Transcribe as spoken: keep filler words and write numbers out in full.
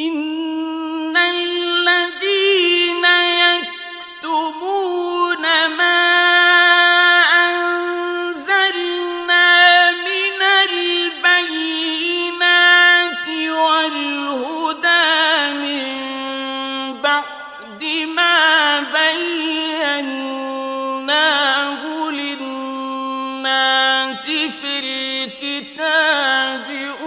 إن الذين يكتمون ما أنزلنا من البينات والهدى من بعد ما بيناه للناس في الكتاب